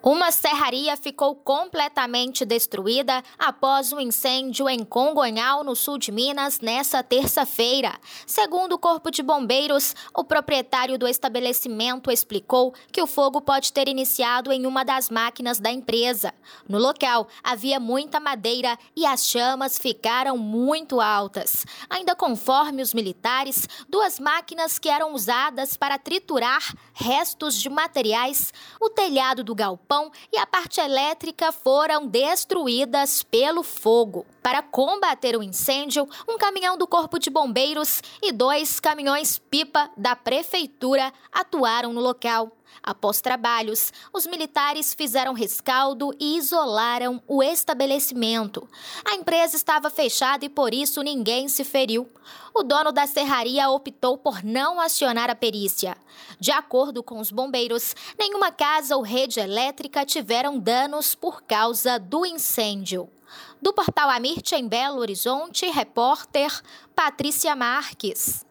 Uma serraria ficou completamente destruída após um incêndio em Congonhal, no sul de Minas, nesta terça-feira. Segundo o Corpo de Bombeiros, o proprietário do estabelecimento explicou que o fogo pode ter iniciado em uma das máquinas da empresa. No local, havia muita madeira e as chamas ficaram muito altas. Ainda conforme os militares, duas máquinas que eram usadas para triturar restos de materiais, o telhado do galpão e a parte elétrica foram destruídas pelo fogo. Para combater o incêndio, um caminhão do Corpo de Bombeiros e 2 caminhões-pipa da Prefeitura atuaram no local. Após trabalhos, os militares fizeram rescaldo e isolaram o estabelecimento. A empresa estava fechada e por isso ninguém se feriu. O dono da serraria optou por não acionar a perícia. De acordo com os bombeiros, nenhuma casa ou rede elétrica tiveram danos por causa do incêndio. Do Portal Amirte, em Belo Horizonte, repórter Patrícia Marques.